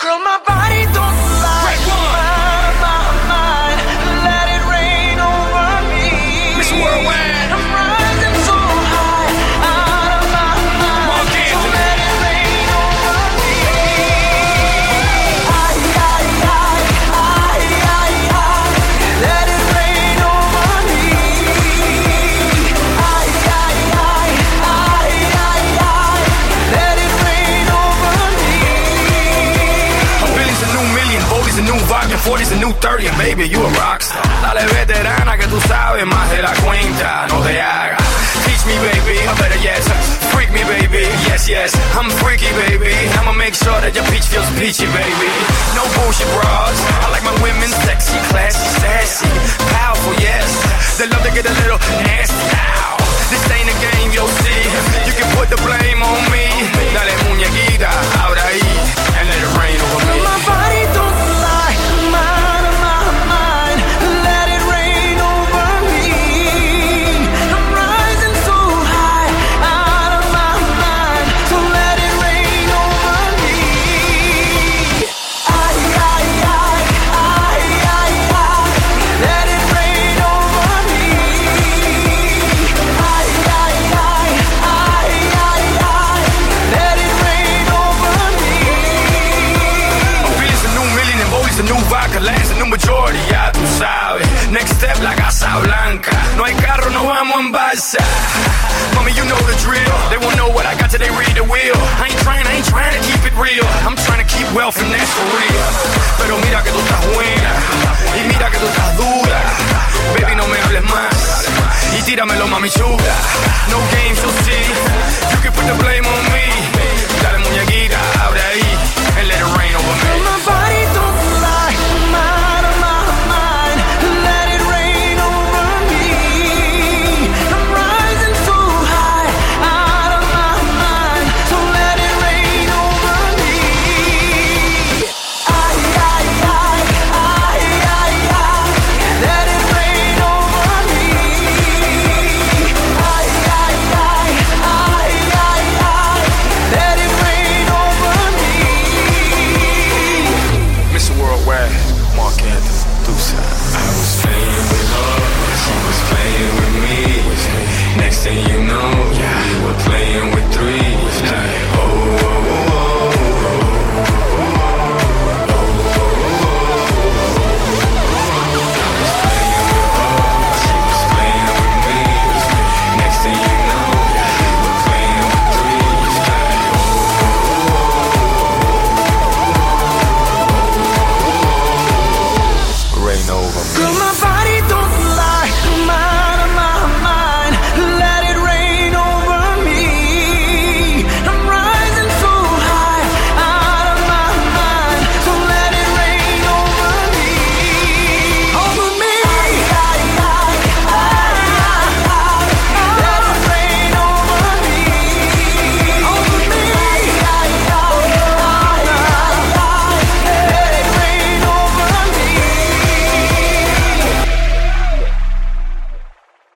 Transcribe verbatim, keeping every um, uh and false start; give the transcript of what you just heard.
Girl, my body don't lie. My, my mind, let it rain over me. Miss Worldwide. I'm rising so high, out of my mind. So let it rain over me. I, I, I, I, I, I, let it rain over me. I, I, I, I, I, I, let it rain over me. A billion's a new million, forty's a new vodka, forty's a new thirty, and baby, you a rockstar. Dale veterana que tú sabes más de la cuenta, no te hagas. Teach me, baby, or better yet, freak me, baby. Yes, yes, I'm freaky, baby. I'ma make sure that your peach feels peachy, baby. No bullshit bras. I like my women sexy, classy, sassy, powerful, yes. They love to get a little nasty. Ow. This ain't a game, you'll see. You can put the blame on me. Dale muñequita, ahora ahí, and let it rain over me. My body don't lie, I'm out of my mind. Let it rain over me. I'm rising so high, out of my mind. So let it rain over me. I, I, I, I, I, I, let it rain over me. I, I, I, I, I, I, let it rain over me. A billion's a new million and boys a new vodka, land's a new majority, ya tú sabes. Next step, la Casa Blanca. No hay carro, no vamos en balsa. Mommy, you know the drill. They won't know what I got till they read the wheel. I ain't trying, I ain't trying to keep it real. I'm trying to keep wealth and that's for real. Pero mira que tú estás buena y mira que tú estás dura. Baby, no me hables más y tíramelo, mami chula. No games, you'll see. You can put the blame on me. Dale muñequita, ahora ahí.